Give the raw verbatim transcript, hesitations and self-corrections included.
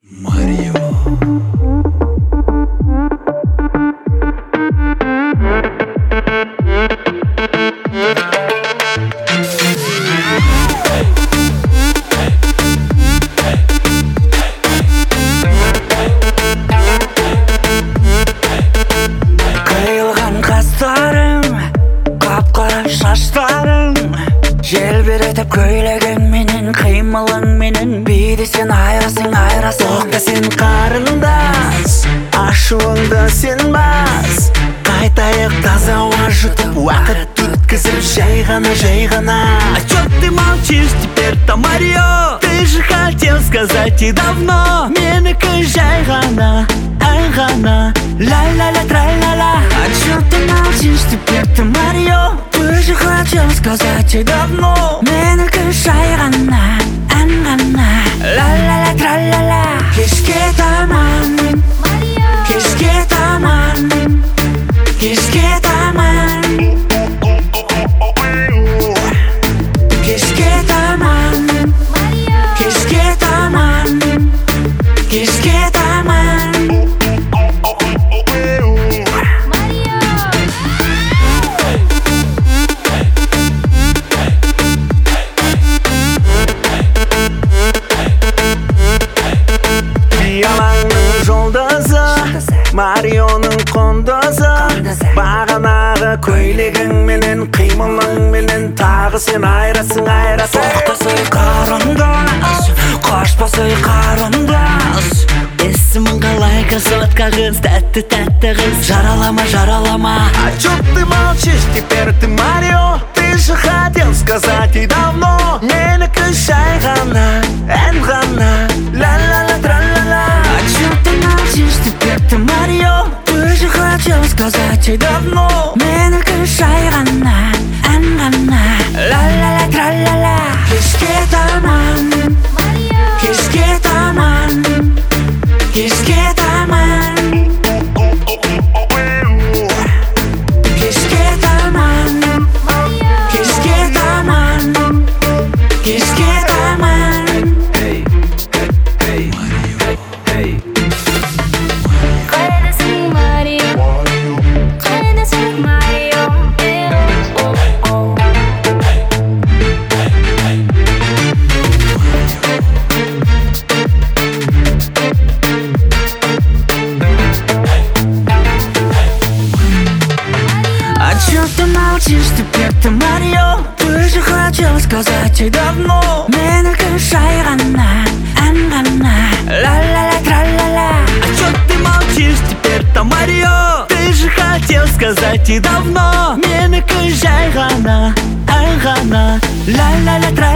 Марио. Kıyılgan kaslarım, kapkara şaşlarım, желбіретіп көйлегің менен, қимылың менен, биді сен айрасың, айрасың. Тоқта сен қарындас, ашуыңды сен бас. Қайтайық таза ауа жұтып, уақыт өткізіп, жай ғана, жай ғана. А чё ты молчишь теперь-то, Марио? Ты же хотел сказать и давно. Менікі жай ғана, ай ғана, ля-ля-ля, тра-ля-ля. А чё ты молчишь теперь-то, Марио? Ты же хотел сказать и давно. Менікі жай ғана, ән ғана, ля-ля-ля, тра-ля-ля. Кешке таман, кешке таман, кешке таман, кешке таман, кешке таман, кешке таман. Пиалаңның жолдызы, Марионың қондызы, бағанағы көйлегің менен, қимылың менен, тағы сен айрасың, айрасың. Тоқтасай қарындас, қашпасай қарындас. Есімің қалай красотка қыз, тәтті тәтті қыз, жаралама, жаралама. А чё ты молчишь теперь ты, Марио? Ты же хотел сказать и давно. Менікі жай ғана, ән ғана, ля-ля-ля, тра-ля-ля. А чё ты молчишь теперь ты, Марио? Ты же хотел сказать и давно. Менікі жай ғана, ән ғана, ля-ля-ля, тра-ля-ля. Кешке таман, кешке таман, кешке таман, кешке таман, кешке таман, кешке таман. Эй, эй, Марио. Эй. Қайдасың, Марио? Қайдасың, Марио? А чё ты молчишь теперь-то, Марио? Ты же хотел сказать и давно. Менікі жай ғана, ән ғана, ля-ля-ля, тра-ля-ля. А чё ты молчишь теперь-то, Марио? Ты же хотел сказать и давно. Менікі жай ғана, ән ғана, ля-ля-ля, тра-ля-ля.